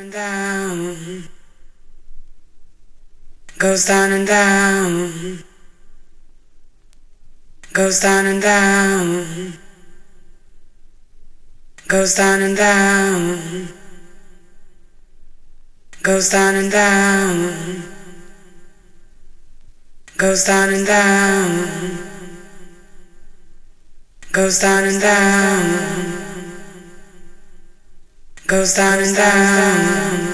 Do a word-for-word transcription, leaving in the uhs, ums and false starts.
and down, goes down and down, goes down and down, goes down and down, goes down and down, goes down and down, goes down and down, goes down and down.